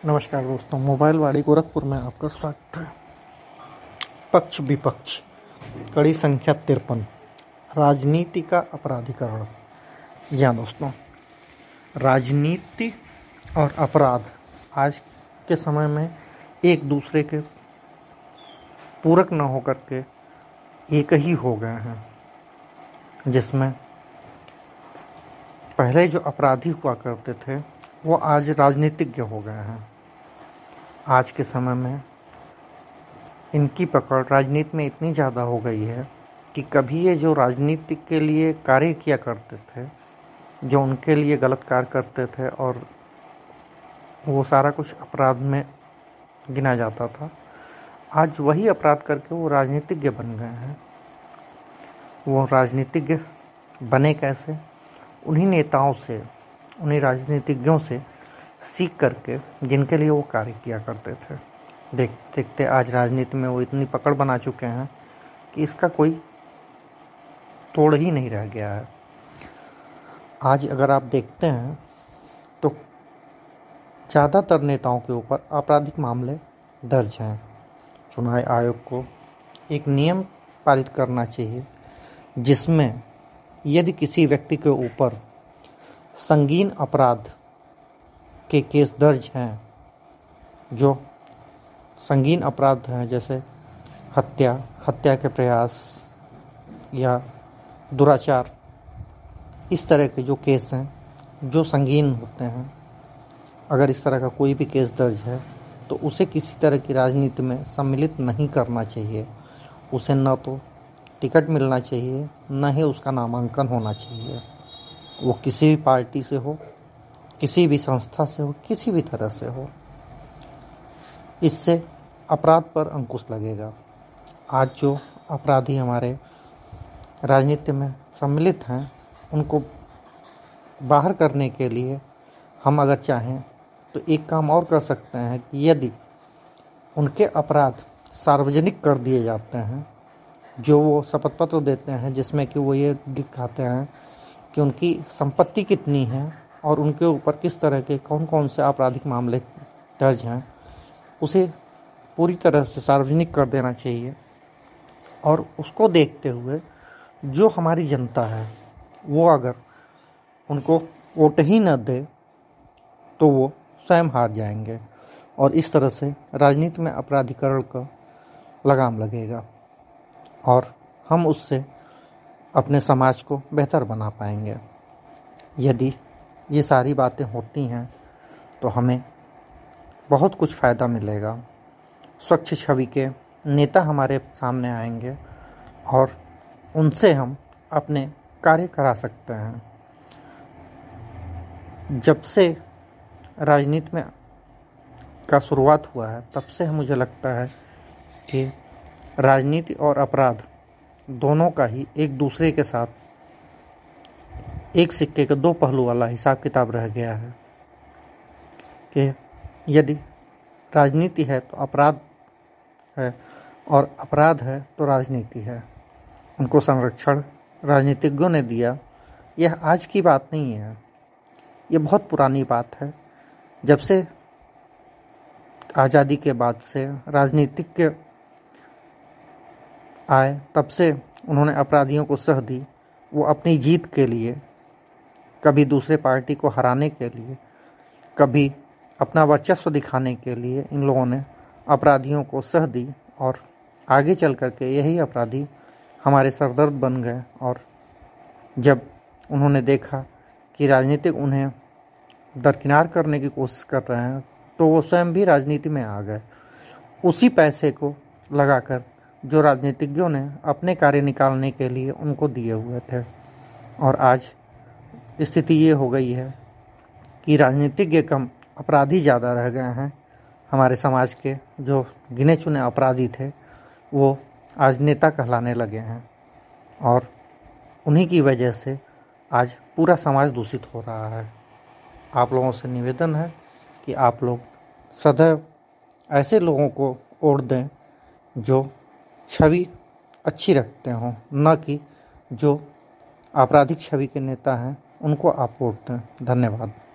नमस्कार दोस्तों, मोबाइल वाड़ी गोरखपुर में आपका स्वागत है। पक्ष विपक्ष, कड़ी संख्या 53, राजनीति का अपराधीकरण। जी हाँ दोस्तों, राजनीति और अपराध आज के समय में एक दूसरे के पूरक न होकर के एक ही हो गए हैं, जिसमें पहले जो अपराधी हुआ करते थे वो आज राजनीतिज्ञ हो गए हैं। आज के समय में इनकी पकड़ राजनीति में इतनी ज़्यादा हो गई है कि कभी ये जो राजनीति के लिए कार्य किया करते थे, जो उनके लिए गलत कार्य करते थे और वो सारा कुछ अपराध में गिना जाता था, आज वही अपराध करके वो राजनीतिज्ञ बन गए हैं। वो राजनीतिज्ञ बने कैसे? उन्हीं नेताओं से, उन्हीं राजनीतिज्ञों से सीख करके जिनके लिए वो कार्य किया करते थे। देखते आज राजनीति में वो इतनी पकड़ बना चुके हैं कि इसका कोई तोड़ ही नहीं रह गया है। आज अगर आप देखते हैं तो ज़्यादातर नेताओं के ऊपर आपराधिक मामले दर्ज हैं। चुनाव आयोग को एक नियम पारित करना चाहिए जिसमें यदि किसी व्यक्ति के ऊपर संगीन अपराध के केस दर्ज हैं, जो संगीन अपराध हैं जैसे हत्या के प्रयास या दुराचार, इस तरह के जो केस हैं जो संगीन होते हैं, अगर इस तरह का कोई भी केस दर्ज है तो उसे किसी तरह की राजनीति में सम्मिलित नहीं करना चाहिए। उसे न तो टिकट मिलना चाहिए, न ही उसका नामांकन होना चाहिए। वो किसी भी पार्टी से हो, किसी भी संस्था से हो, किसी भी तरह से हो, इससे अपराध पर अंकुश लगेगा। आज जो अपराधी हमारे राजनीति में सम्मिलित हैं, उनको बाहर करने के लिए हम अगर चाहें तो एक काम और कर सकते हैं कि यदि उनके अपराध सार्वजनिक कर दिए जाते हैं, जो वो शपथ पत्र देते हैं जिसमें कि वो ये दिखाते हैं कि उनकी संपत्ति कितनी है और उनके ऊपर किस तरह के कौन कौन से आपराधिक मामले दर्ज हैं, उसे पूरी तरह से सार्वजनिक कर देना चाहिए। और उसको देखते हुए जो हमारी जनता है वो अगर उनको वोट ही न दे तो वो स्वयं हार जाएंगे और इस तरह से राजनीति में अपराधीकरण का लगाम लगेगा और हम उससे अपने समाज को बेहतर बना पाएंगे। यदि ये सारी बातें होती हैं तो हमें बहुत कुछ फ़ायदा मिलेगा। स्वच्छ छवि के नेता हमारे सामने आएंगे और उनसे हम अपने कार्य करा सकते हैं। जब से राजनीति में का शुरुआत हुआ है तब से मुझे लगता है कि राजनीति और अपराध दोनों का ही एक दूसरे के साथ एक सिक्के के दो पहलू वाला हिसाब किताब रह गया है कि यदि राजनीति है तो अपराध है और अपराध है तो राजनीति है। उनको संरक्षण राजनीतिज्ञों ने दिया, यह आज की बात नहीं है, ये बहुत पुरानी बात है। जब से आज़ादी के बाद से राजनीतिज्ञ आए तब से उन्होंने अपराधियों को सह दी। वो अपनी जीत के लिए, कभी दूसरे पार्टी को हराने के लिए, कभी अपना वर्चस्व दिखाने के लिए इन लोगों ने अपराधियों को सह दी और आगे चल कर के यही अपराधी हमारे सरदर्द बन गए। और जब उन्होंने देखा कि राजनीतिक उन्हें दरकिनार करने की कोशिश कर रहे हैं तो वो स्वयं भी राजनीति में आ गए, उसी पैसे को लगाकर जो राजनीतिज्ञों ने अपने कार्य निकालने के लिए उनको दिए हुए थे। और आज स्थिति ये हो गई है कि राजनीतिज्ञ कम, अपराधी ज़्यादा रह गए हैं। हमारे समाज के जो गिने चुने अपराधी थे वो आज नेता कहलाने लगे हैं और उन्हीं की वजह से आज पूरा समाज दूषित हो रहा है। आप लोगों से निवेदन है कि आप लोग सदैव ऐसे लोगों को वोट दें जो छवि अच्छी रखते हों, न कि जो आपराधिक छवि के नेता हैं उनको आप वोट दें। धन्यवाद।